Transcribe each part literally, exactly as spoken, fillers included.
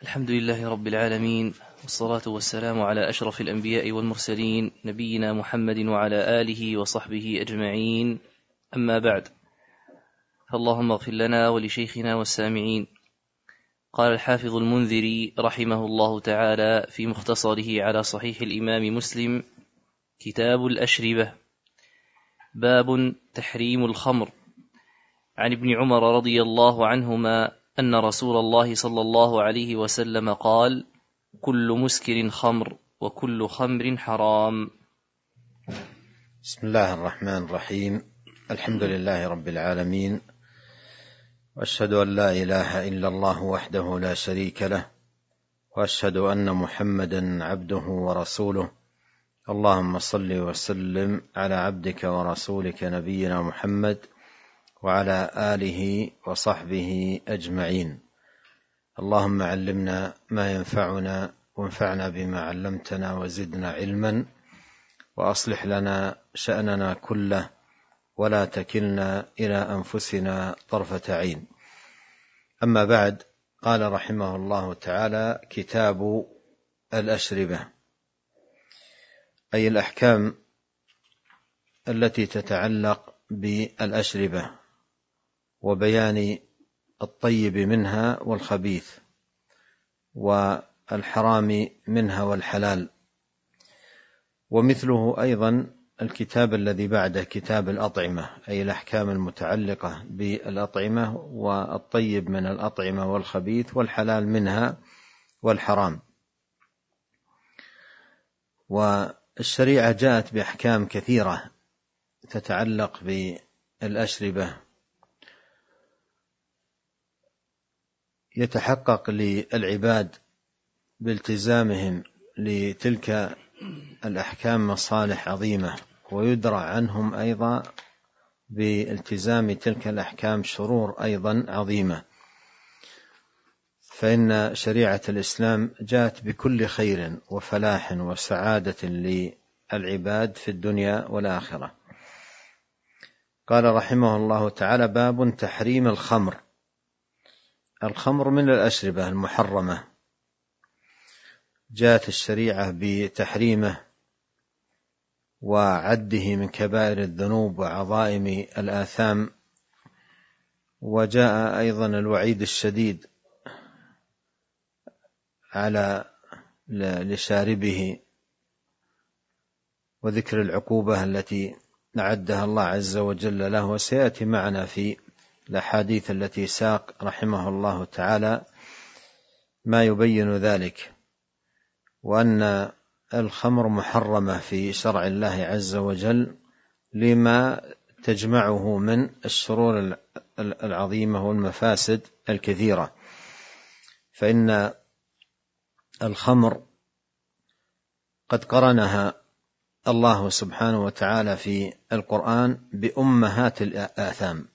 الحمد لله رب العالمين، والصلاة والسلام على أشرف الأنبياء والمرسلين، نبينا محمد وعلى آله وصحبه أجمعين. أما بعد، فاللهم اغفر لنا ولشيخنا والسامعين. قال الحافظ المنذري رحمه الله تعالى في مختصره على صحيح الإمام مسلم: كتاب الأشربة. باب تحريم الخمر. عن ابن عمر رضي الله عنهما أن رسول الله صلى الله عليه وسلم قال: كل مسكر خمر وكل خمر حرام. بسم الله الرحمن الرحيم. الحمد لله رب العالمين، وأشهد أن لا إله إلا الله وحده لا شريك له، وأشهد أن محمدا عبده ورسوله. اللهم صل وسلم على عبدك ورسولك نبينا محمد وعلى آله وصحبه أجمعين. اللهم علمنا ما ينفعنا وانفعنا بما علمتنا وزدنا علما، وأصلح لنا شأننا كله ولا تكلنا إلى أنفسنا طرفة عين. أما بعد، قال رحمه الله تعالى: كتاب الأشربة، أي الأحكام التي تتعلق بالأشربة وبيان الطيب منها والخبيث والحرام منها والحلال. ومثله أيضا الكتاب الذي بعده كتاب الأطعمة، أي الأحكام المتعلقة بالأطعمة والطيب من الأطعمة والخبيث والحلال منها والحرام. والشريعة جاءت بأحكام كثيرة تتعلق بالأشربة، يتحقق للعباد بالتزامهم لتلك الأحكام مصالح عظيمة، ويدرع عنهم أيضا بالتزام تلك الأحكام شرور أيضا عظيمة. فإن شريعة الإسلام جاءت بكل خير وفلاح وسعادة للعباد في الدنيا والآخرة. قال رحمه الله تعالى: باب تحريم الخمر. الخمر من الأشربة المحرمة، جاءت الشريعة بتحريمه وعده من كبائر الذنوب وعظائم الآثام، وجاء أيضا الوعيد الشديد على لشاربه، وذكر العقوبة التي أعدها الله عز وجل له. وسيأتي معنا في الأحاديث التي ساق رحمه الله تعالى ما يبين ذلك، وأن الخمر محرمة في شرع الله عز وجل لما تجمعه من الشرور العظيمة والمفاسد الكثيرة. فإن الخمر قد قرنها الله سبحانه وتعالى في القرآن بأمهات الآثام،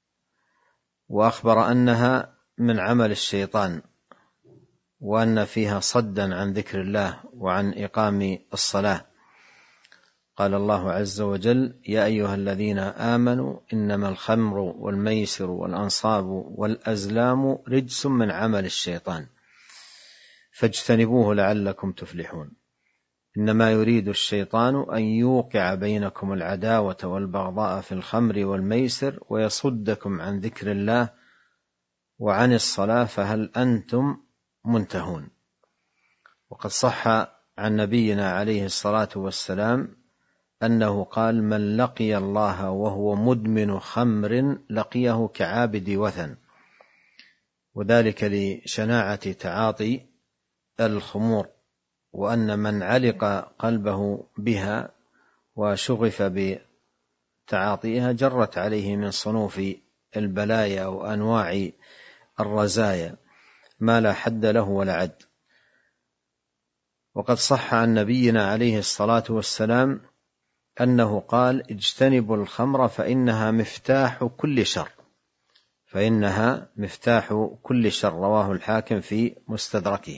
وأخبر أنها من عمل الشيطان، وأن فيها صدا عن ذكر الله وعن إقام الصلاة. قال الله عز وجل: يا أيها الذين آمنوا إنما الخمر والميسر والأنصاب والأزلام رجس من عمل الشيطان فاجتنبوه لعلكم تفلحون. إنما يريد الشيطان أن يوقع بينكم العداوة والبغضاء في الخمر والميسر ويصدكم عن ذكر الله وعن الصلاة فهل أنتم منتهون. وقد صح عن نبينا عليه الصلاة والسلام أنه قال: من لقي الله وهو مدمن خمر لقيه كعابد وثن، وذلك لشناعة تعاطي الخمور، وأن من علق قلبه بها وشغف بتعاطيها جرت عليه من صنوف البلايا وأنواع الرزايا ما لا حد له ولا عد. وقد صح عن نبينا عليه الصلاة والسلام أنه قال: اجتنبوا الخمر فإنها مفتاح كل شر، فإنها مفتاح كل شر. رواه الحاكم في مستدركه.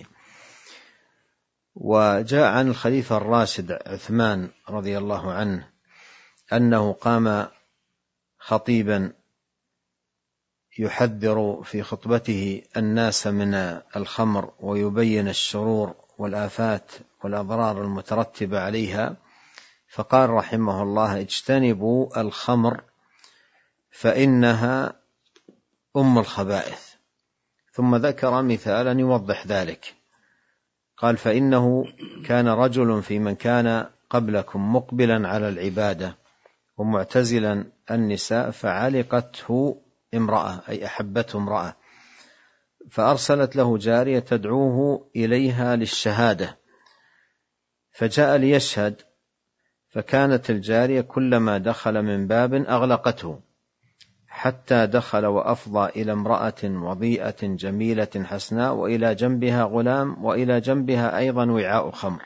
وجاء عن الخليفة الراشد عثمان رضي الله عنه أنه قام خطيبا يحذر في خطبته الناس من الخمر ويبين الشرور والآفات والأضرار المترتبة عليها، فقال رحمه الله: اجتنبوا الخمر فإنها أم الخبائث. ثم ذكر مثالا يوضح ذلك، قال: فإنه كان رجل في من كان قبلكم مقبلا على العبادة ومعتزلا النساء، فعلقته امرأة، أي أحبته امرأة، فأرسلت له جارية تدعوه إليها للشهادة، فجاء ليشهد، فكانت الجارية كلما دخل من باب أغلقته، حتى دخل وأفضى إلى امرأة وضيئة جميلة حسناء، وإلى جنبها غلام، وإلى جنبها أيضا وعاء خمر،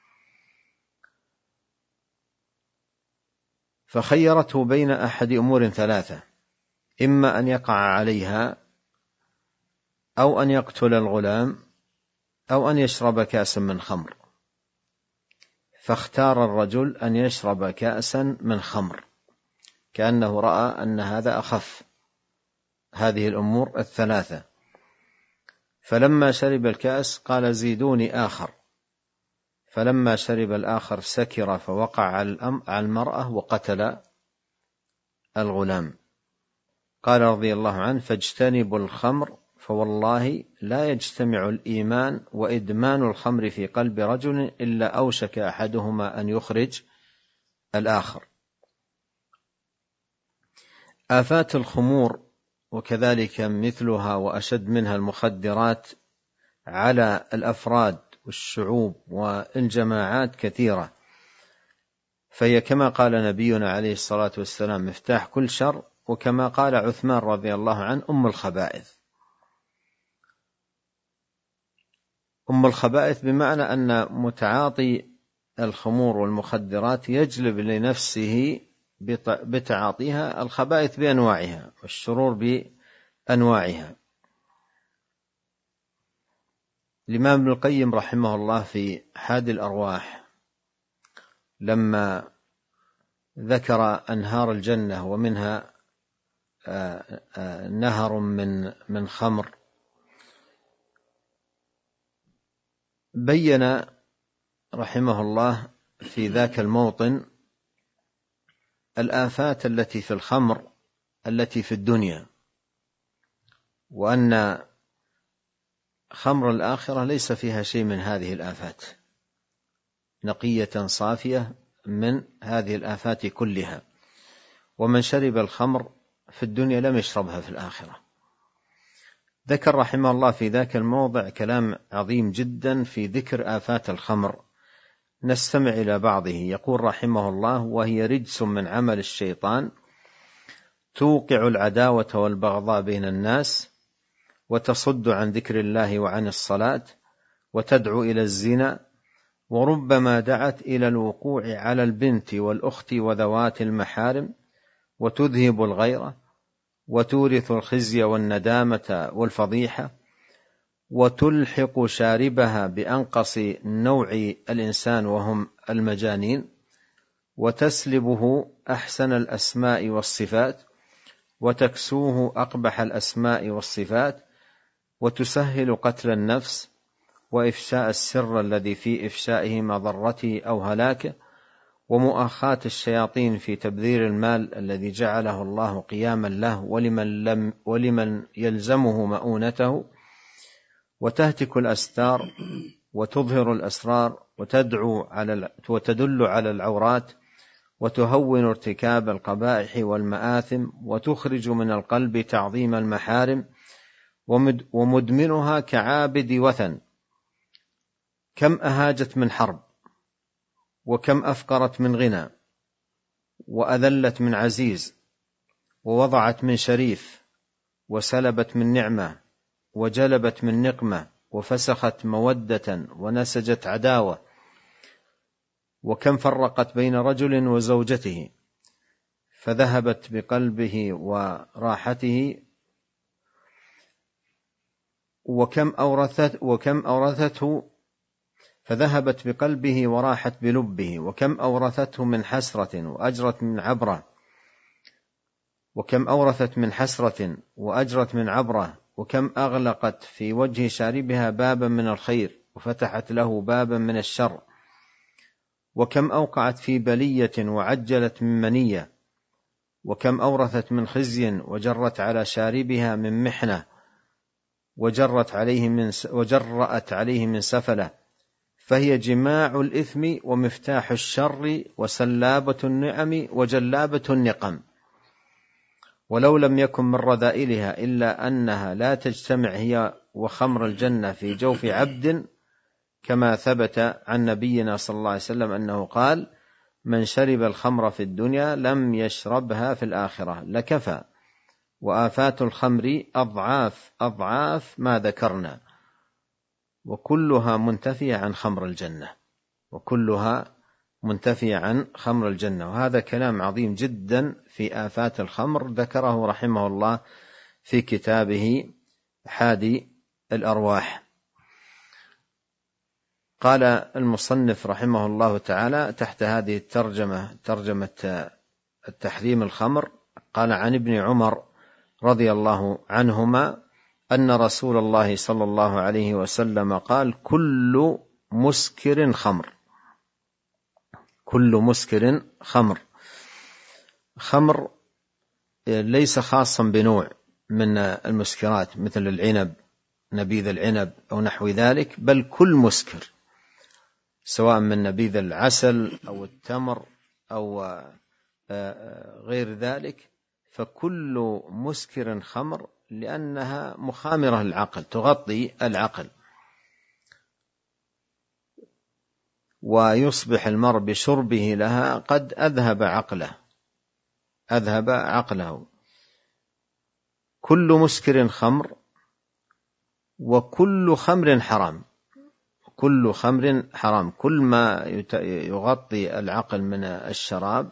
فخيرته بين أحد أمور ثلاثة: إما أن يقع عليها، أو أن يقتل الغلام، أو أن يشرب كأسا من خمر. فاختار الرجل أن يشرب كأسا من خمر، كأنه رأى أن هذا أخف هذه الأمور الثلاثة. فلما شرب الكأس قال: زيدوني آخر. فلما شرب الآخر سكر، فوقع على المرأة وقتل الغلام. قال رضي الله عنه: فاجتنبوا الخمر، فوالله لا يجتمع الإيمان وإدمان الخمر في قلب رجل إلا أوشك أحدهما أن يخرج الآخر. آفات الخمور وكذلك مثلها وأشد منها المخدرات على الأفراد والشعوب والجماعات كثيرة، فهي كما قال نبينا عليه الصلاة والسلام مفتاح كل شر، وكما قال عثمان رضي الله عنه: أم الخبائث. أم الخبائث بمعنى أن متعاطي الخمور والمخدرات يجلب لنفسه بتعاطيها الخبائث بأنواعها والشرور بأنواعها. الإمام ابن القيم رحمه الله في حاد الأرواح لما ذكر أنهار الجنة ومنها نهر من من خمر، بين رحمه الله في ذاك الموطن الآفات التي في الخمر التي في الدنيا، وأن خمر الآخرة ليس فيها شيء من هذه الآفات، نقية صافية من هذه الآفات كلها. ومن شرب الخمر في الدنيا لم يشربها في الآخرة. ذكر رحمه الله في ذاك الموضع كلام عظيم جدا في ذكر آفات الخمر، نستمع إلى بعضه. يقول رحمه الله: وهي رجس من عمل الشيطان، توقع العداوة والبغضاء بين الناس، وتصد عن ذكر الله وعن الصلاة، وتدعو إلى الزنا، وربما دعت إلى الوقوع على البنت والأخت وذوات المحارم، وتذهب الغيرة، وتورث الخزي والندامة والفضيحة، وتلحق شاربها بأنقص نوع الإنسان وهم المجانين، وتسلبه أحسن الأسماء والصفات، وتكسوه أقبح الأسماء والصفات، وتسهل قتل النفس وإفشاء السر الذي في إفشائه مضرته أو هلاكه، ومؤاخاة الشياطين في تبذير المال الذي جعله الله قياما له ولمن, لم ولمن يلزمه مؤونته، وتهتك الأستار وتظهر الأسرار، وتدعو على وتدل على العورات، وتهون ارتكاب القبائح والمآثم، وتخرج من القلب تعظيم المحارم، ومدمنها كعابد وثن، كم أهاجت من حرب، وكم أفقرت من غنى، وأذلت من عزيز، ووضعت من شريف، وسلبت من نعمة، وجلبت من نقمة، وفسخت مودة، ونسجت عداوة، وكم فرقت بين رجل وزوجته، فذهبت بقلبه وراحته، وكم أورثت وكم أورثته فذهبت بقلبه وراحت بلبه، وكم أورثته من حسرة وأجرت من عبرة، وكم أورثت من حسرة وأجرت من عبرة، وكم أغلقت في وجه شاربها بابا من الخير وفتحت له بابا من الشر، وكم أوقعت في بلية وعجلت من منية، وكم أورثت من خزي وجرت على شاربها من محنة وجرت عليه من وجرأت عليه من سفلة، فهي جماع الإثم ومفتاح الشر وسلابة النعم وجلابة النقم. ولو لم يكن من رذائلها إلا أنها لا تجتمع هي وخمر الجنة في جوف عبد، كما ثبت عن نبينا صلى الله عليه وسلم أنه قال: من شرب الخمر في الدنيا لم يشربها في الآخرة لكفى، وآفات الخمر أضعاف أضعاف ما ذكرنا، وكلها منتفية عن خمر الجنة، وكلها منتفية عن خمر الجنة. وهذا كلام عظيم جدا في آفات الخمر ذكره رحمه الله في كتابه حادي الأرواح. قال المصنف رحمه الله تعالى تحت هذه الترجمة، ترجمة التحريم الخمر، قال: عن ابن عمر رضي الله عنهما أن رسول الله صلى الله عليه وسلم قال: كل مسكر خمر. كل مسكر خمر. خمر ليس خاصا بنوع من المسكرات مثل العنب، نبيذ العنب أو نحو ذلك، بل كل مسكر، سواء من نبيذ العسل أو التمر أو غير ذلك، فكل مسكر خمر، لأنها مخامرة للعقل، تغطي العقل، ويصبح المرء بشربه لها قد أذهب عقله أذهب عقله. كل مسكر خمر، وكل خمر حرام. كل خمر حرام، كل ما يغطي العقل من الشراب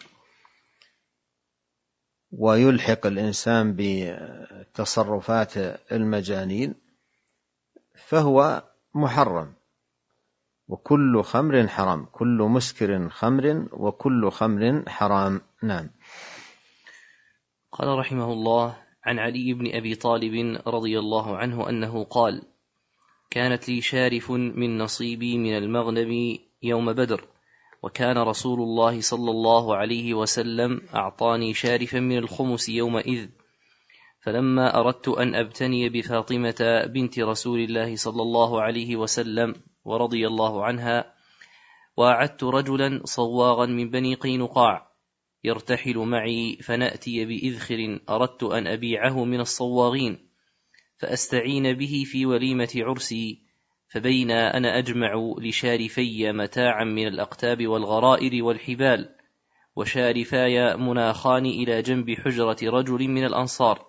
ويلحق الإنسان بتصرفات المجانين فهو محرم. وكل خمر حرام، كل مسكر خمر، وكل خمر حرام. نعم. قال رحمه الله: عن علي بن أبي طالب رضي الله عنه أنه قال: كانت لي شارف من نصيبي من المغنم يوم بدر، وكان رسول الله صلى الله عليه وسلم أعطاني شارفا من الخمس يومئذ، فلما أردت أن أبتني بفاطمة بنت رسول الله صلى الله عليه وسلم ورضي الله عنها، وأعدت رجلا صواغا من بني قينقاع يرتحل معي، فنأتي بإذخر أردت أن أبيعه من الصواغين فأستعين به في وليمة عرسي، فبين أنا أجمع لشارفي متاعا من الأقتاب والغرائر والحبال، وشارفاي مناخان إلى جنب حجرة رجل من الأنصار،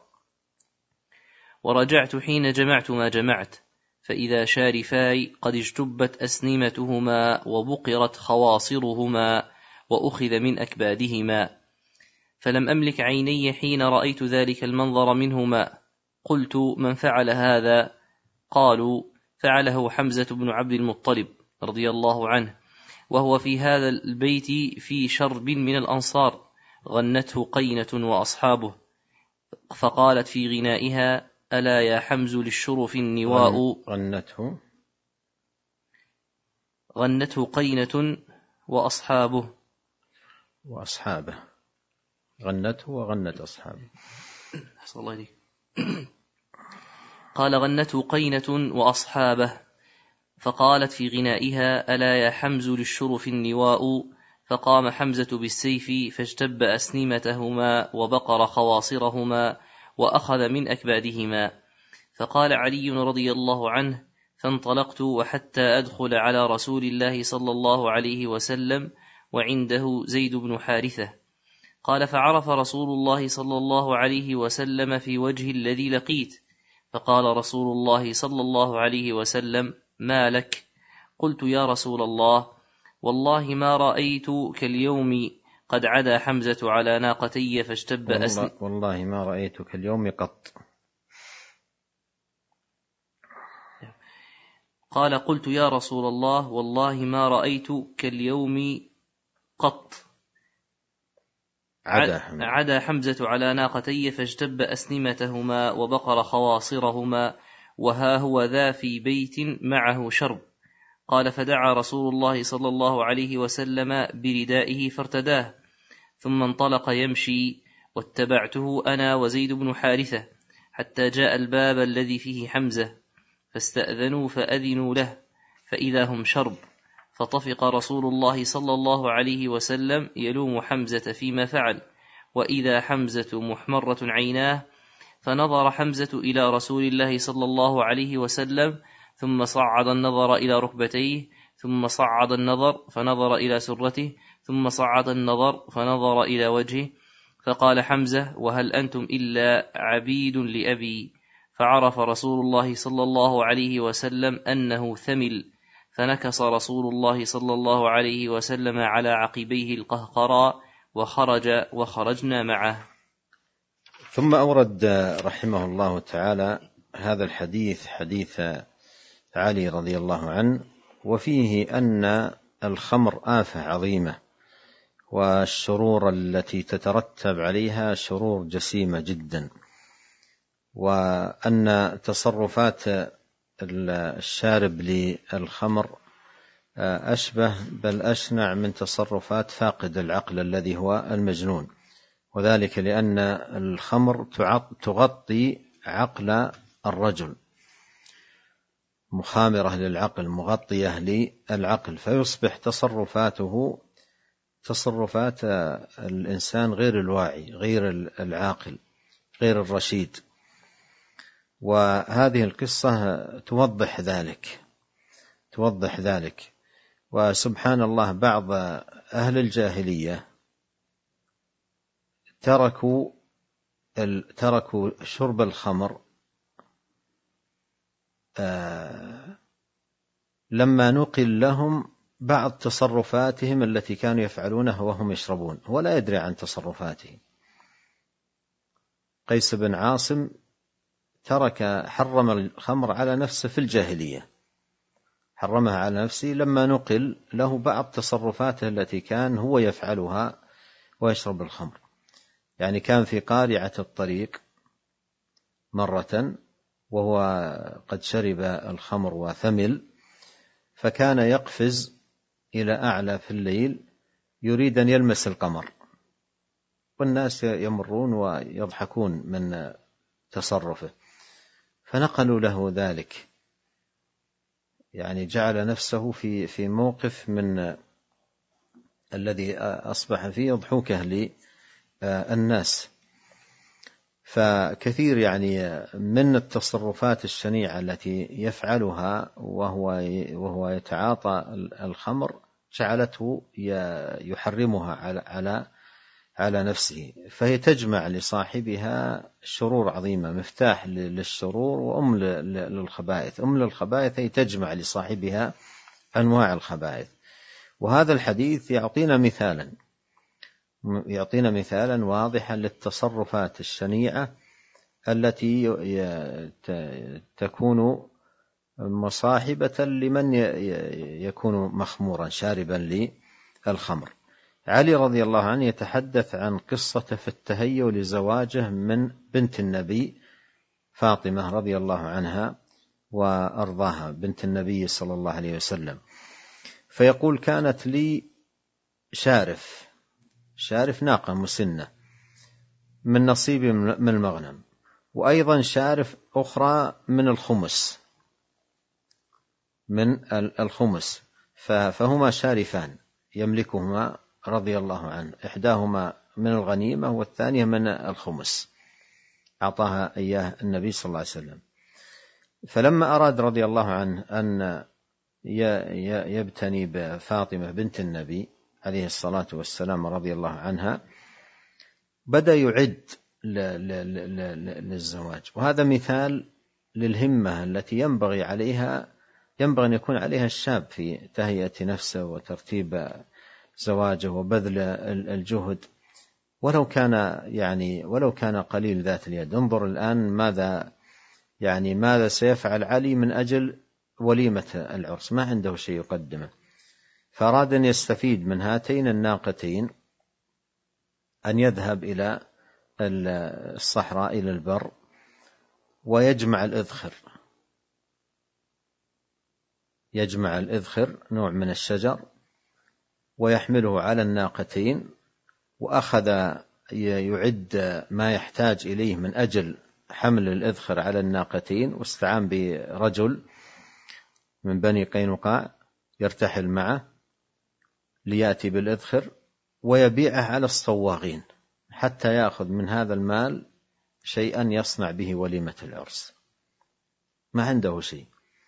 ورجعت حين جمعت ما جمعت، فإذا شارفاي قد اجتبت أسنمتهما وبقرت خواصرهما وأخذ من أكبادهما، فلم أملك عيني حين رأيت ذلك المنظر منهما. قلت: من فعل هذا؟ قالوا: فعله حمزة بن عبد المطلب رضي الله عنه، وهو في هذا البيت في شرب من الأنصار، غنته قينة وأصحابه، فقالت في غنائها: ألا يا حمز للشرف النواء. غنته غنته قينة وأصحابه وأصحابه غنته وغنت أصحابه. صلى الله عليه. قال: غنته قينة وأصحابه، فقالت في غنائها: ألا يا حمز للشرف النواء. فقام حمزة بالسيف فاجتب أسنمتهما وبقر خواصرهما وأخذ من أكبادهما. فقال علي رضي الله عنه: فانطلقت وحتى أدخل على رسول الله صلى الله عليه وسلم وعنده زيد بن حارثة. قال: فعرف رسول الله صلى الله عليه وسلم في وجه الذي لقيت، فقال رسول الله صلى الله عليه وسلم: ما لك؟ قلت: يا رسول الله، والله ما رأيت كاليوم قد عدا حمزة على ناقتي فاشتب أسن والله, والله ما رأيت كاليوم قط. قال: قلت: يا رسول الله، والله ما رأيت كاليوم قط. عدا, عدا حمزة على ناقتي فاجتب أسنمتهما وبقر خواصرهما، وها هو ذا في بيت معه شرب. قال فدعا رسول الله صلى الله عليه وسلم بردائه فارتداه، ثم انطلق يمشي، واتبعته أنا وزيد بن حارثة حتى جاء الباب الذي فيه حمزة، فاستأذنوا فأذنوا له، فإذا هم شرب. فطفق رسول الله صلى الله عليه وسلم يلوم حمزة فيما فعل، وإذا حمزة محمرة عيناه، فنظر حمزة إلى رسول الله صلى الله عليه وسلم، ثم صعد النظر إلى ركبتيه، ثم صعد النظر فنظر إلى سرته، ثم صعد النظر فنظر إلى وجهه، فقال حمزة: وهل أنتم إلا عبيد لأبي؟ فعرف رسول الله صلى الله عليه وسلم أنه ثمل، فنكص رسول الله صلى الله عليه وسلم على عقبيه القهقراء، وخرج وخرجنا معه. ثم أورد رحمه الله تعالى هذا الحديث، حديث علي رضي الله عنه، وفيه أن الخمر آفة عظيمة، والشرور التي تترتب عليها شرور جسيمة جدا، وأن تصرفات الشارب للخمر أشبه بل أشنع من تصرفات فاقد العقل الذي هو المجنون، وذلك لأن الخمر تغطي عقل الرجل، مخامرة للعقل، مغطية للعقل، فيصبح تصرفاته تصرفات الإنسان غير الواعي، غير العاقل، غير الرشيد. وهذه القصة توضح ذلك توضح ذلك وسبحان الله، بعض أهل الجاهلية تركوا تركوا شرب الخمر لما نقل لهم بعض تصرفاتهم التي كانوا يفعلونها وهم يشربون، هو لا يدري عن تصرفاته. قيس بن عاصم ترك حرم الخمر على نفسه في الجاهلية، حرمها على نفسه لما نقل له بعض تصرفاته التي كان هو يفعلها ويشرب الخمر. يعني كان في قارعة الطريق مرة وهو قد شرب الخمر وثمل، فكان يقفز إلى أعلى في الليل يريد أن يلمس القمر، والناس يمرون ويضحكون من تصرفه، فنقلوا له ذلك. يعني جعل نفسه في في موقف من الذي أصبح فيه ضحوكه للناس. فكثير يعني من التصرفات الشنيعة التي يفعلها وهو وهو يتعاطى الخمر جعلته يحرمها على على على نفسه، فهي تجمع لصاحبها شرور عظيمة، مفتاح للشرور وأم للخبائث. أم للخبائث هي تجمع لصاحبها أنواع الخبائث. وهذا الحديث يعطينا مثالا يعطينا مثالا واضحا للتصرفات الشنيعة التي تكون مصاحبة لمن يكون مخمورا شاربا للخمر. علي رضي الله عنه يتحدث عن قصة في التهيؤ لزواجه من بنت النبي فاطمة رضي الله عنها وأرضاها، بنت النبي صلى الله عليه وسلم. فيقول: كانت لي شارف شارف ناقة مسنة من نصيبي من المغنم، وأيضا شارف أخرى من الخمس من الخمس فهما شارفان يملكهما رضي الله عنه، إحداهما من الغنيمة والثانية من الخمس، أعطاها إياه النبي صلى الله عليه وسلم. فلما أراد رضي الله عنه أن يبتني بفاطمة بنت النبي عليه الصلاة والسلام رضي الله عنها، بدأ يعد للزواج. وهذا مثال للهمة التي ينبغي عليها ينبغي أن يكون عليها الشاب في تهيئة نفسه وترتيب زواجه وبذل الجهد، ولو كان يعني ولو كان قليل ذات اليد. انظر الآن ماذا يعني ماذا سيفعل علي من أجل وليمة العرس، ما عنده شيء يقدمه، فأراد أن يستفيد من هاتين الناقتين أن يذهب إلى الصحراء إلى البر ويجمع الإذخر، يجمع الإذخر نوع من الشجر ويحمله على الناقتين، وأخذ يعد ما يحتاج إليه من أجل حمل الإذخر على الناقتين، واستعان برجل من بني قينقاع يرتحل معه ليأتي بالإذخر ويبيعه على الصواغين حتى يأخذ من هذا المال شيئا يصنع به وليمة العرس. ما عنده شيء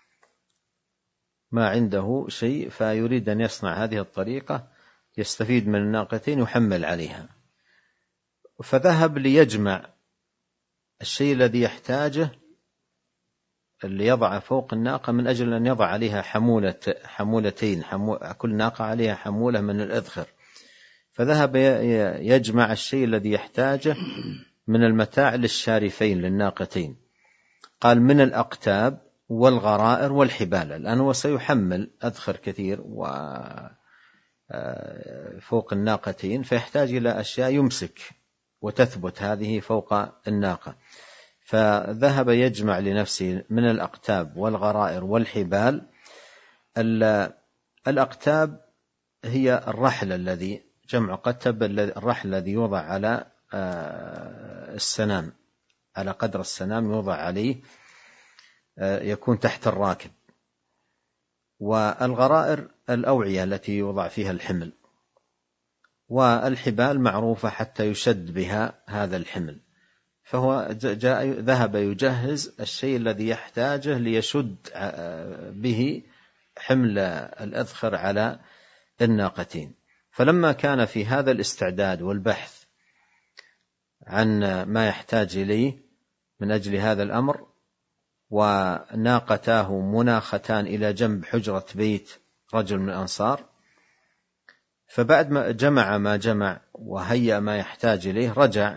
ما عنده شيء فيريد أن يصنع هذه الطريقة يستفيد من الناقتين يحمل عليها، فذهب ليجمع الشيء الذي يحتاجه اللي يضع فوق الناقة من أجل أن يضع عليها حمولة حمولتين، حمو كل ناقة عليها حمولة من الإذخر، فذهب يجمع الشيء الذي يحتاجه من المتاع للشارفين للناقتين. قال من الأقتاب والغرائر والحبال، الآن هو سيحمل أذخر كثير فوق الناقتين فيحتاج إلى أشياء يمسك وتثبت هذه فوق الناقة، فذهب يجمع لنفسه من الأقتاب والغرائر والحبال. الأقتاب هي الرحل الذي جمع قتب، الرحل الذي يوضع على السنام، على قدر السنام يوضع عليه، يكون تحت الراكب. والغرائر الأوعية التي يوضع فيها الحمل، والحبال معروفة حتى يشد بها هذا الحمل. فهو جاء ذهب يجهز الشيء الذي يحتاجه ليشد به حمل الأذخر على الناقتين. فلما كان في هذا الاستعداد والبحث عن ما يحتاج إليه من أجل هذا الأمر، وناقتاه مناختان إلى جنب حجرة بيت رجل من الأنصار، فبعد ما جمع ما جمع وهيأ ما يحتاج إليه رجع،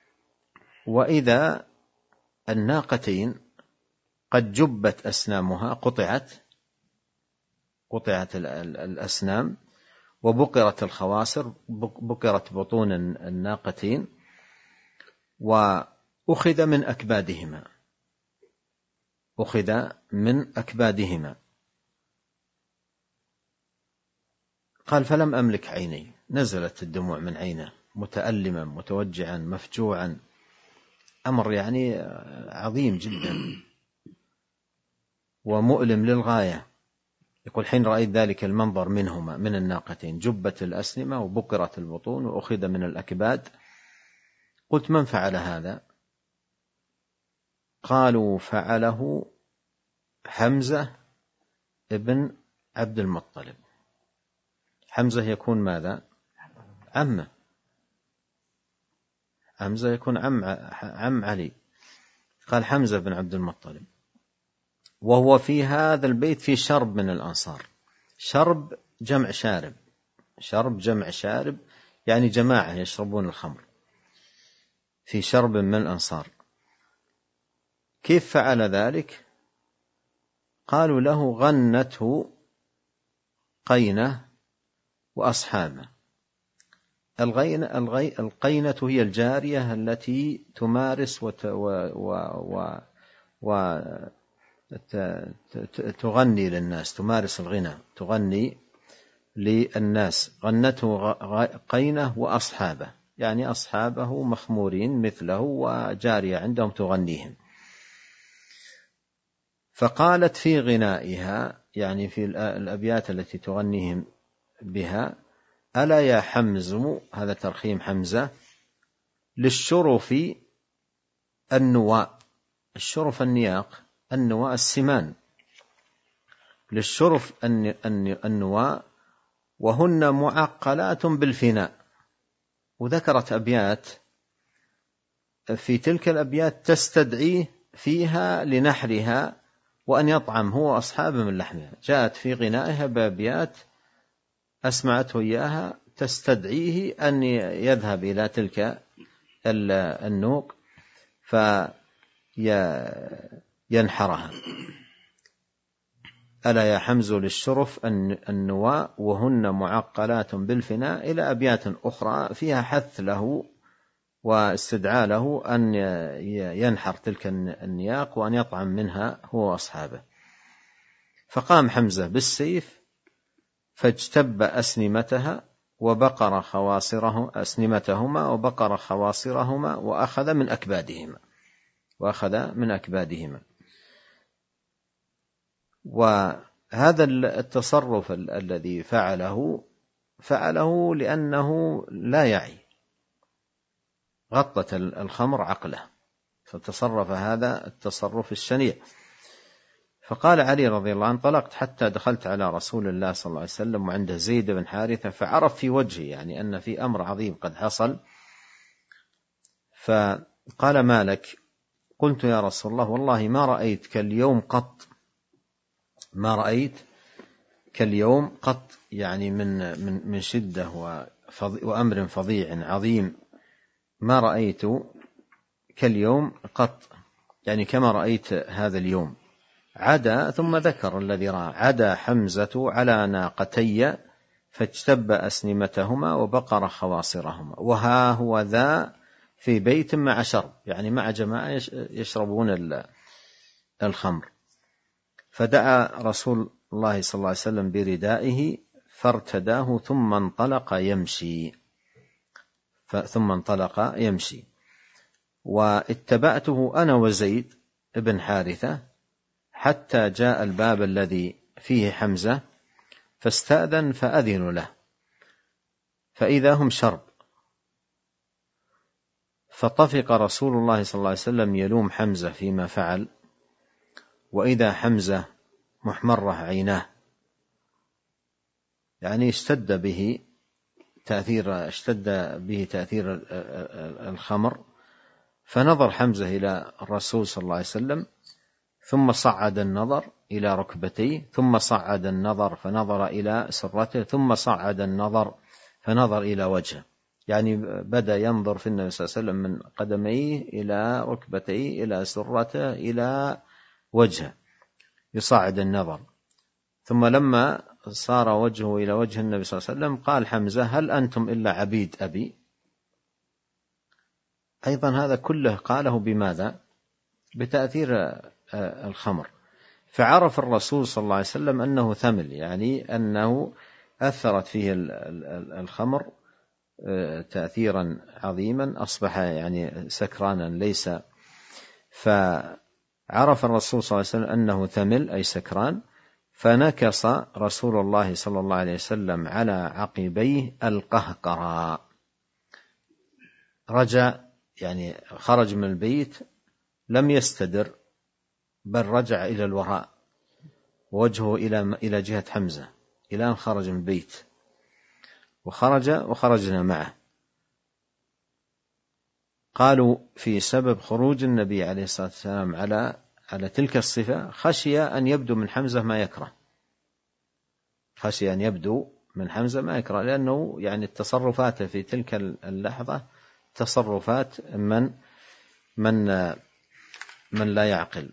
وإذا الناقتين قد جبت أسنامها، قطعت قطعت الأسنام وبقرت الخواصر، بقرت بطون الناقتين، وأخذ من أكبادهما أخذ من أكبادهما قال فلم أملك عيني، نزلت الدموع من عينه متألما متوجعا مفجوعا، أمر يعني عظيم جدا ومؤلم للغاية. يقول حين رأيت ذلك المنظر منهما من الناقتين جبت الأسنمة وبقرت البطون وأخذ من الأكباد، قلت من فعل هذا؟ قالوا فعله حمزة ابن عبد المطلب. حمزة يكون ماذا؟ عمه، حمزة يكون عم عم علي. قال حمزة بن عبد المطلب، وهو في هذا البيت في شرب من الأنصار. شرب جمع شارب، شرب جمع شارب يعني جماعة يشربون الخمر، في شرب من الأنصار. كيف فعل ذلك؟ قالوا له غنته قينة وأصحابه. الغينة القينة هي الجارية التي تمارس وت و و و تغني للناس، تمارس الغنى، تغني للناس. غنته قينة وأصحابه يعني أصحابه مخمورين مثله وجارية عندهم تغنيهم. فقالت في غنائها يعني في الأبيات التي تغنيهم بها: ألا يا حمز، هذا ترخيم حمزة، للشرف النواء. الشرف النياق، النواء السمان. للشرف النواء وهن معقلات بالفناء. وذكرت أبيات في تلك الأبيات تستدعيه فيها لنحرها وأن يطعم هو أصحابه من لحمها. جاءت في غنائها بأبيات أسمعته إياها تستدعيه أن يذهب إلى تلك النوق فينحرها. ألا يا حمز للشرف النواء وهن معقلات بالفناء، إلى أبيات أخرى فيها حث له واستدعاء له أن ينحر تلك النياق وأن يطعم منها هو وأصحابه. فقام حمزة بالسيف فاجتب أسنمتها وبقر خواصره أسنمتهما وبقر خواصرهما وأخذ من أكبادهما وأخذ من أكبادهما. وهذا التصرف الذي فعله فعله لأنه لا يعي، غطت الخمر عقله فتصرف هذا التصرف الشنيع. فقال علي رضي الله عنه: انطلقت حتى دخلت على رسول الله صلى الله عليه وسلم وعنده زيد بن حارثة، فعرف في وجهه يعني أن في أمر عظيم قد حصل، فقال: ما لك؟ قلت: يا رسول الله والله ما رأيت كاليوم قط، ما رأيت كاليوم قط، يعني من من من شدة وأمر فظيع عظيم، ما رأيت كاليوم قط، يعني كما رأيت هذا اليوم. عدا، ثم ذكر الذي رأى: عدا حمزة على ناقتي فاجتب أسنمتهما وبقر خواصرهما، وها هو ذا في بيت مع شرب، يعني مع جماعة يشربون الخمر. فدعا رسول الله صلى الله عليه وسلم بردائه فارتداه ثم انطلق يمشي ثم انطلق يمشي واتبعته أنا وزيد بن حارثة حتى جاء الباب الذي فيه حمزة، فاستأذن فأذن له، فإذا هم شرب. فطفق رسول الله صلى الله عليه وسلم يلوم حمزة فيما فعل، وإذا حمزة محمرة عيناه، يعني اشتد به تأثير اشتد به تأثير الخمر. فنظر حمزة إلى الرسول صلى الله عليه وسلم ثم صعد النظر إلى ركبتيه، ثم صعد النظر فنظر إلى سرته، ثم صعد النظر فنظر إلى وجهه، يعني بدأ ينظر في النبي صلى الله عليه وسلم من قدميه إلى ركبتيه إلى سرته إلى وجهه، يصعد النظر. ثم لما صار وجهه إلى وجه النبي صلى الله عليه وسلم قال حمزة: هل أنتم إلا عبيد أبي؟ أيضا هذا كله قاله بماذا؟ بتأثير الخمر. فعرف الرسول صلى الله عليه وسلم أنه ثمل، يعني أنه أثرت فيه الخمر تأثيرا عظيما، أصبح يعني سكرانا ليس. فعرف الرسول صلى الله عليه وسلم أنه ثمل أي سكران، فنكص رسول الله صلى الله عليه وسلم على عقبيه القهقرى، رجع يعني خرج من البيت لم يستدر بل رجع إلى الوراء ووجهه إلى إلى جهة حمزة إلى أن خرج من البيت، وخرج وخرجنا معه. قالوا في سبب خروج النبي عليه الصلاة والسلام على على تلك الصفة خشي أن يبدو من حمزة ما يكره، خشي أن يبدو من حمزة ما يكره، لأنه يعني التصرفات في تلك اللحظة تصرفات من من من لا يعقل.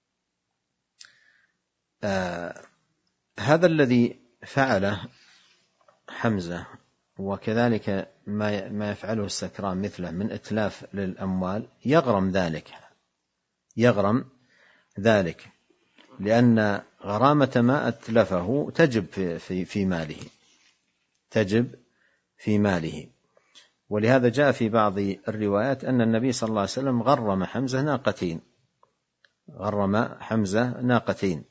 آه هذا الذي فعله حمزة، وكذلك ما ما يفعله السكران مثله من إتلاف للأموال، يغرم ذلك يغرم ذلك لأن غرامة ما أتلفه تجب في في في ماله تجب في ماله ولهذا جاء في بعض الروايات أن النبي صلى الله عليه وسلم غرم حمزة ناقتين غرم حمزة ناقتين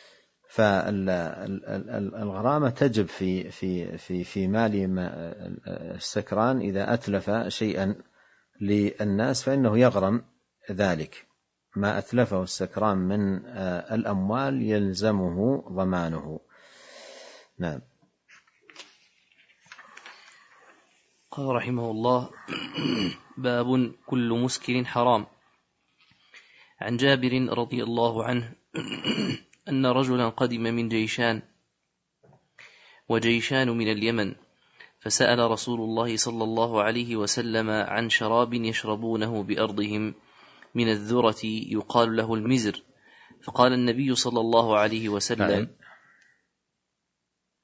فالغرامة تجب في في في في مال السكران إذا أتلف شيئا للناس، فإنه يغرم ذلك ما أتلفه السكران من الأموال يلزمه ضمانه. نعم. قال رحمه الله: باب كل مسكر حرام. عن جابر رضي الله عنه أن رجلا قدم من جيشان، وجيشان من اليمن، فسأل رسول الله صلى الله عليه وسلم عن شراب يشربونه بأرضهم من الذرة يقال له المزر، فقال النبي صلى الله عليه وسلم: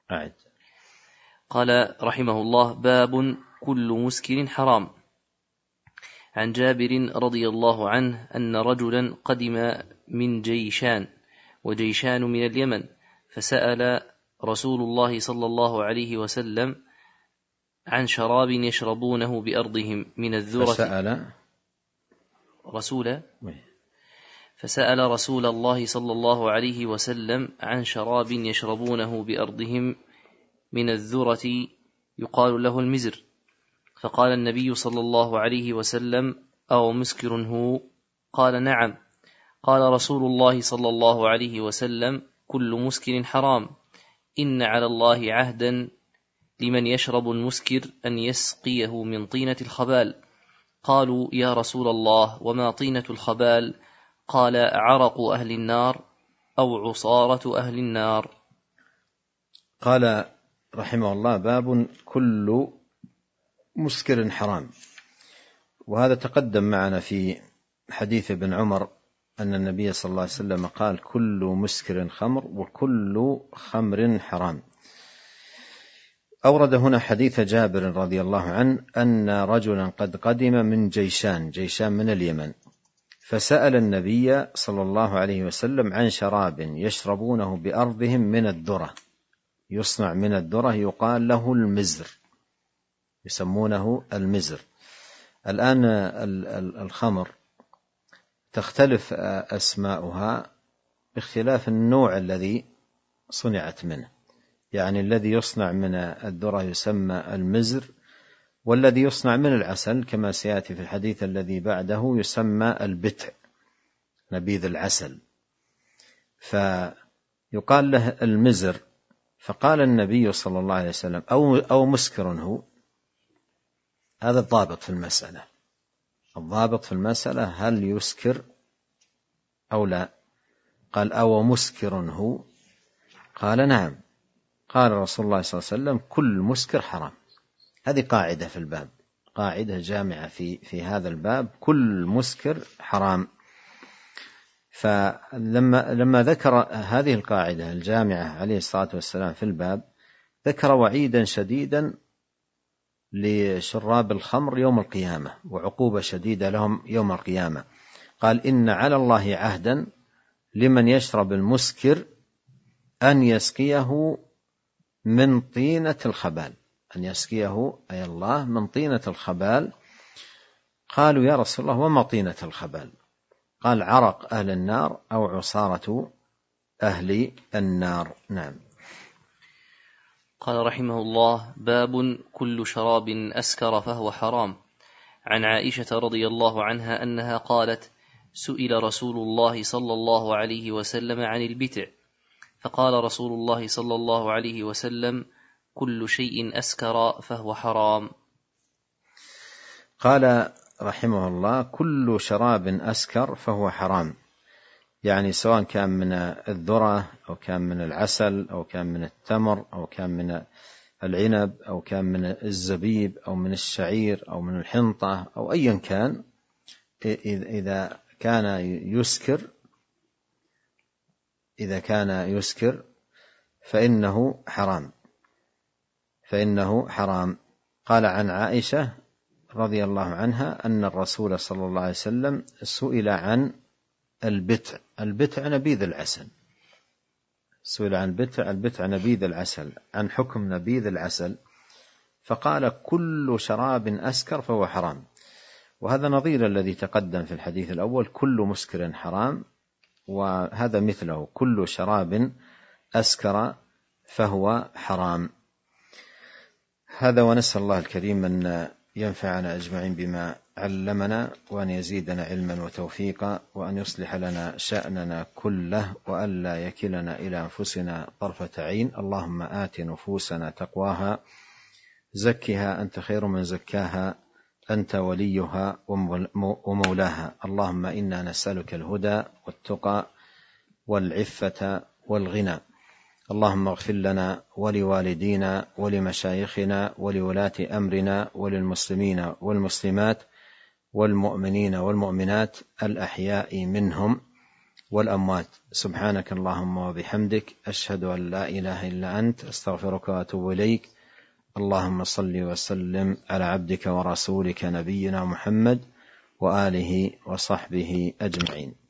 أعد. قال رحمه الله: باب كل مسكر حرام. عن جابر رضي الله عنه أن رجلا قدم من جيشان، وجيشان من اليمن، فسأل رسول الله صلى الله عليه وسلم عن شراب يشربونه بأرضهم من الذرة. فسأل رسول فسأل رسول الله صلى الله عليه وسلم عن شراب يشربونه بأرضهم من الذرة يقال له المزر، فقال النبي صلى الله عليه وسلم: أو مسكر هو؟ قال: نعم. قال رسول الله صلى الله عليه وسلم: كل مسكر حرام، إن على الله عهدا لمن يشرب المسكر أن يسقيه من طينة الخبال. قالوا: يا رسول الله، وما طينة الخبال؟ قال: عرق أهل النار أو عصارة أهل النار. قال رحمه الله: باب كل مسكر حرام. وهذا تقدم معنا في حديث ابن عمر أن النبي صلى الله عليه وسلم قال: كل مسكر خمر وكل خمر حرام. أورد هنا حديث جابر رضي الله عنه أن رجلا قد قدم من جيشان جيشان من اليمن، فسأل النبي صلى الله عليه وسلم عن شراب يشربونه بأرضهم من الذرة، يصنع من الذرة، يقال له المزر، يسمونه المزر. الآن الخمر تختلف أسماؤها باختلاف النوع الذي صنعت منه، يعني الذي يصنع من الذرة يسمى المزر، والذي يصنع من العسل كما سيأتي في الحديث الذي بعده يسمى البتع، نبيذ العسل، فيقال له المزر. فقال النبي صلى الله عليه وسلم: أو, أو مسكر هو؟ هذا الضابط في المسألة، الضابط في المسألة هل يسكر أو لا. قال: أو مسكر هو؟ قال: نعم. قال رسول الله صلى الله عليه وسلم: كل مسكر حرام. هذه قاعدة في الباب، قاعدة جامعة في في هذا الباب: كل مسكر حرام. فلما لما ذكر هذه القاعدة الجامعة عليه الصلاة والسلام في الباب، ذكر وعيدا شديدا لشراب الخمر يوم القيامة، وعقوبة شديدة لهم يوم القيامة. قال: إن على الله عهدا لمن يشرب المسكر أن يسقيه من طينة الخبال، أن يسقيه أي الله من طينة الخبال. قالوا: يا رسول الله، وما طينة الخبال؟ قال: عرق أهل النار أو عصارة أهل النار. نعم. قال رحمه الله: باب كل شراب أسكر فهو حرام. عن عائشة رضي الله عنها أنها قالت: سئل رسول الله صلى الله عليه وسلم عن البتع، فقال رسول الله صلى الله عليه وسلم: كل شيء أسكر فهو حرام. قال رحمه الله: كل شراب أسكر فهو حرام، يعني سواء كان من الذرة أو كان من العسل أو كان من التمر أو كان من العنب أو كان من الزبيب أو من الشعير أو من الحنطة أو أيا كان، إذا كان يسكر إذا كان يسكر فإنه حرام فإنه حرام. قال عن عائشة رضي الله عنها أن الرسول صلى الله عليه وسلم سئل عن البتع، البتع نبيذ العسل، سئل عن البتع، البتع نبيذ العسل، عن حكم نبيذ العسل، فقال: كل شراب أسكر فهو حرام. وهذا نظير الذي تقدم في الحديث الأول: كل مسكر حرام، وهذا مثله: كل شراب أسكر فهو حرام. هذا، ونسأل الله الكريم أن ينفعنا أجمعين بما علمنا، وأن يزيدنا علما وتوفيقا، وأن يصلح لنا شأننا كله، وأن لا يكلنا إلى أنفسنا طرفة عين. اللهم آت نفوسنا تقواها، زكها أنت خير من زكاها، أنت وليها ومولاها. اللهم إنا نسألك الهدى والتقى والعفة والغنى. اللهم اغفر لنا ولوالدينا ولمشايخنا ولولاة أمرنا وللمسلمين والمسلمات والمؤمنين والمؤمنات الأحياء منهم والأموات. سبحانك اللهم وبحمدك، أشهد أن لا إله إلا أنت، أستغفرك وأتوب إليك. اللهم صل وسلم على عبدك ورسولك نبينا محمد وآله وصحبه أجمعين.